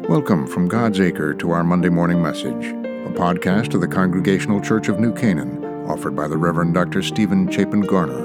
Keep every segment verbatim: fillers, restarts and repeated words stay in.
Welcome from God's Acre to our Monday morning message, a podcast of the Congregational Church of New Canaan, offered by the Reverend Doctor Stephen Chapin Garner.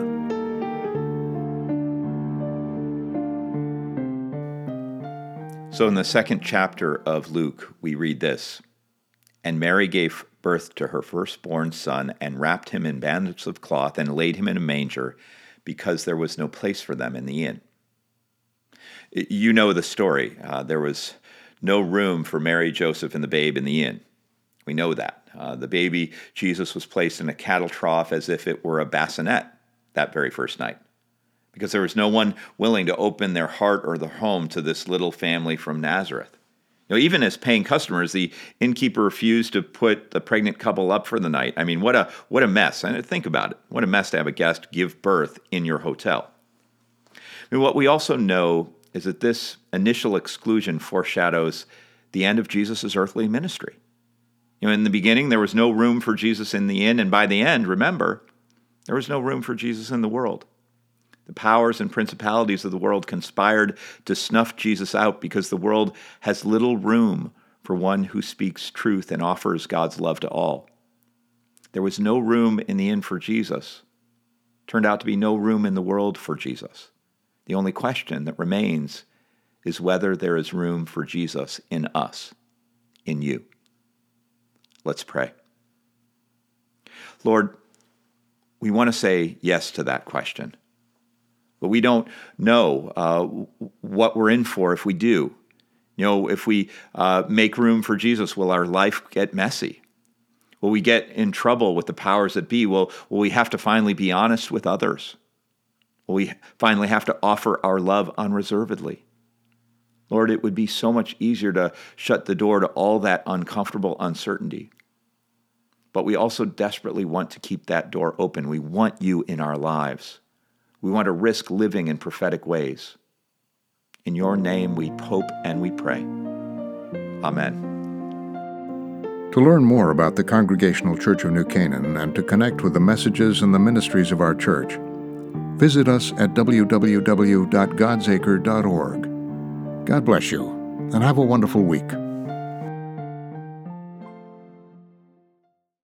So in the second chapter of Luke, we read this: "And Mary gave birth to her firstborn son, and wrapped him in bands of cloth, and laid him in a manger, because there was no place for them in the inn." You know the story. Uh, there was no room for Mary, Joseph, and the babe in the inn. We know that. Uh, the baby Jesus was placed in a cattle trough as if it were a bassinet that very first night, because there was no one willing to open their heart or their home to this little family from Nazareth. You know, even as paying customers, the innkeeper refused to put the pregnant couple up for the night. I mean, what a what a mess. And think about it. What a mess to have a guest give birth in your hotel. I mean, what we also know is that this initial exclusion foreshadows the end of Jesus' earthly ministry. You know, in the beginning, there was no room for Jesus in the inn, and by the end, remember, there was no room for Jesus in the world. The powers and principalities of the world conspired to snuff Jesus out because the world has little room for one who speaks truth and offers God's love to all. There was no room in the inn for Jesus. Turned out to be no room in the world for Jesus. The only question that remains is whether there is room for Jesus in us, in you. Let's pray. Lord, we want to say yes to that question, but we don't know uh, what we're in for if we do. You know, if we uh, make room for Jesus, will our life get messy? Will we get in trouble with the powers that be? Will, will we have to finally be honest with others? Will we finally have to offer our love unreservedly? Lord, it would be so much easier to shut the door to all that uncomfortable uncertainty. But we also desperately want to keep that door open. We want you in our lives. We want to risk living in prophetic ways. In your name we hope and we pray. Amen. To learn more about the Congregational Church of New Canaan and to connect with the messages and the ministries of our church, visit us at w w w dot gods acre dot org. God bless you, and have a wonderful week.